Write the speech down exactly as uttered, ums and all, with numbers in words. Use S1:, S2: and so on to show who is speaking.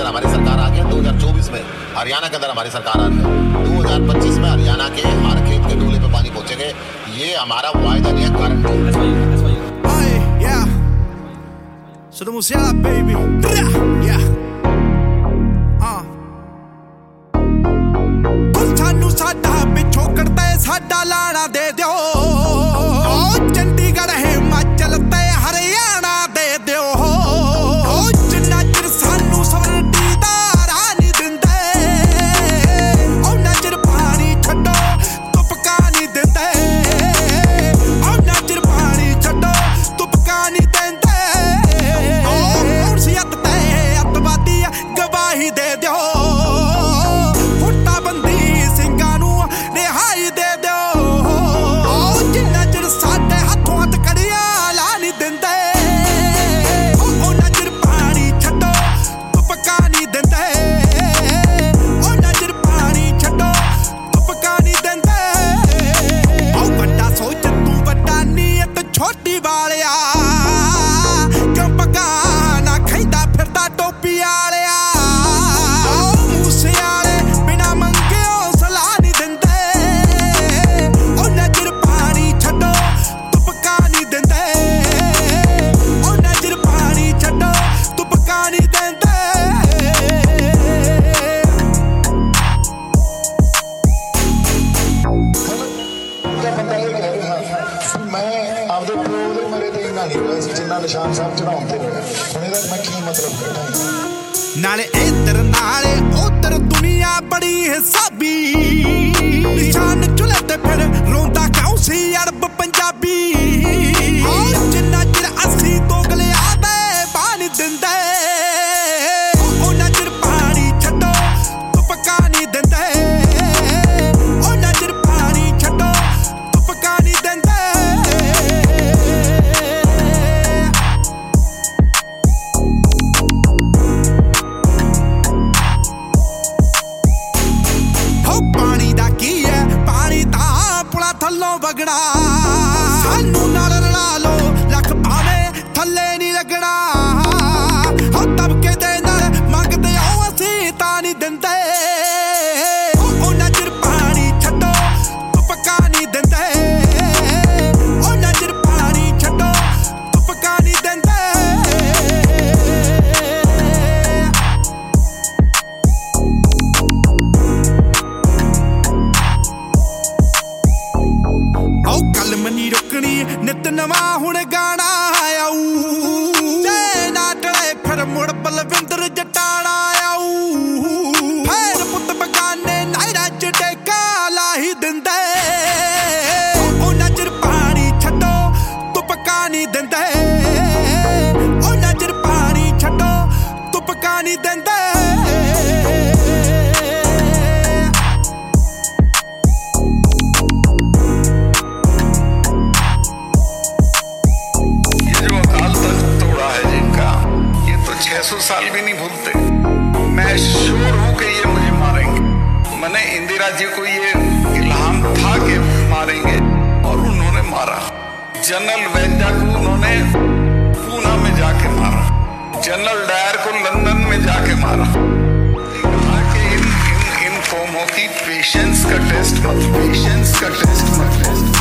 S1: अंदर हमारी सरकार आ गई, दो हज़ार चौबीस में हरियाणा के अंदर हमारी सरकार आ रही है, दो हज़ार पच्चीस में हरियाणा के हर खेत के डोले पे पानी पहुंचेंगे। ये हमारा वायदा नहीं है, guarantee.
S2: So musiala, baby. Yeah. Uh. ਸਾਨੂੰ ਸਾਡਾ ਪਿੱਛੋਂ ਕੱਢਦੇ ਸਾਡਾ ਲਾਣਾ ਦੇ ਦਿਓ, ਓ ਚੰਡੀਗੜ੍ਹ ਹਿਮਾਚਲ ਤੇ ਹਰਿਆਣਾ ਦੇ ਦਿਓ, ਓ ਜਿੰਨਾ ਚਿਰ ਸਾਨੂੰ ਸਵਰਟੀ ਦਾ ਰਾਹ ਨਹੀਂ ਦਿੰਦੇ, ਉਹਨਾਂ ਚਿਰ ਪਾਣੀ ਛੱਡੋ ਤੁਪਕਾ ਨਹੀਂ ਦਿੰਦੇ, ਉਹਨਾਂ ਚਿਰ ਪਾਣੀ ਛੱਡੋ ਤੁਪਕਾ ਨਹੀਂ ਦਿੰਦੇ, ਓ ਕੌਣ ਸੀ ਅੱਤ ਤੇ ਅੱਤਵਾਦੀ ਗਵਾਹੀ ਦੇ ਦਿਓ, ਛੋਟੀ ਵਾਲਿਆ ਕਿਉਂ ਪੱਗਾ ਨਾ ਖੈਂਦਾ ਫਿਰਦਾ ਟੋਪੀ ਵਾਲਿਆ, ਮੂਸੇ ਵਾਲੇ ਬਿਨਾ ਮੰਗਿਓ ਸਲਾਹ ਨਹੀਂ ਦਿੰਦੇ, ਉਹਨਾਂ ਚਿਰ ਪਾਣੀ ਛੱਡੋ ਤੁਪਕਾ ਨਹੀਂ ਦਿੰਦੇ, ਉਹਨਾਂ ਚਿਰ ਪਾਣੀ ਛੱਡੋ ਤੁਪਕਾ ਨਹੀਂ ਦਿੰਦੇ।
S3: ਮੈਂ ਆਪਦੇ ਪਿਓ ਦੇ ਮਰੇ ਤੇ ਇੰਨਾ ਨਹੀਂ ਹੋਇਆ ਸੀ ਜਿੰਨਾ ਨਿਸ਼ਾਨ ਸਾਹਿਬ ਚੜਾਉਣ ਤੇ ਹੋਇਆ। ਹੁਣ ਇਹਦਾ ਮੈਂ ਕੀ ਮਤਲਬ ਕੱਢਾਂ?
S2: ਨਾਲੇ ਇੱਧਰ ਨਾਲੇ ਉੱਧਰ ਦੁਨੀਆ ਬੜੀ ਹਿਸਾਬੀ, ਨਿਸ਼ਾਨ ਚੁੱਲ੍ਹੇ ਤੇ ਫਿਰ ਰੋਂਦਾ ਕਿਉਂ ਸੀ ਅਰਬ ਪੰਜਾਬੀ, ਜਿੰਨਾ ਚਿਰ ਅਸੀਂ ਦੋਗਲਿਆਂ ਦੇ ਪਾਣੀ ਦਿੰਦੇ, ਉਹਨਾਂ ਚਿਰ ਪਾਣੀ ਛੱਡੋ ਤੁਪਕਾ ਨਹੀਂ ਦਿੰਦੇ, ਉਹਨਾਂ ਚਿਰ ਪਾਣੀ ਛੱਡੋ ਤੁਪਕਾ ਨਹੀਂ ਦਿੰਦੇ। ਥੱਲੋਂ ਵਗਣਾ ਸਾਨੂੰ ਨਾਲ ਰਲਾ ਲੋ, ਲੱਖ ਭਾਵੇਂ ਥੱਲੇ ਨਹੀਂ ਲੱਗਣਾ, ਹੋ ਤਬਕੇ ਦੇ ਨਾਲ ਮੰਗਦੇ ਹੋ ਅਸੀਂ ਤਾਂ ਨਹੀਂ ਦਿੰਦੇ, ਉਹਨਾਂ ਚਿਰ ਪਾਣੀ ਛੱਡੋ ਤੁਪਕਾ ਨਹੀਂ ਦਿੰਦੇ, ਉਹਨਾਂ ਚਿਰ ਪਾਣੀ ਛੱਡੋ ਤੁਪਕਾ ਨਹੀਂ ਦਿੰਦੇ। ਮਨੀ ਰੁਕਣੀ ਨਿਤ ਨਵਾਂ ਹੁਣ ਗਾਣਾ ਆਊ, ਜੇ ਨਾ ਟਲੇ ਫਿਰ ਮੁੜ ਬਲਵਿੰਦਰ ਜਟਾਣਾ ਆਊ, ਫੇਰ ਪੁੱਤ ਬਗਾਨੇ ਨਾਇਰਾ ਚ ਟੇਕਾ ਲਾਹੀ ਦਿੰਦੇ, ਉਹਨਾਂ ਚਿਰ ਪਾਣੀ ਛੱਡੋ ਤੁਪਕਾ ਨਹੀਂ ਦਿੰਦੇ, ਉਹਨਾਂ ਚਿਰ ਪਾਣੀ ਛੱਡੋ ਤੁਪਕਾ ਨਹੀਂ ਦਿੰਦੇ।
S4: छह सौ साल भी नहीं भूलते। मैं श्योर हूं कि ये मुझे मारेंगे। मैंने इंदिरा जी को ये इल्हाम था कि मारेंगे और उन्होंने मारा। जनरल वैद्या को उन्होंने पूना में जाके मारा, जनरल डायर को लंदन में जाके मारा। कहा कि इन इन इन कौमों की पेशेंस का टेस्ट मत पेशेंस का टेस्ट मत टेस्ट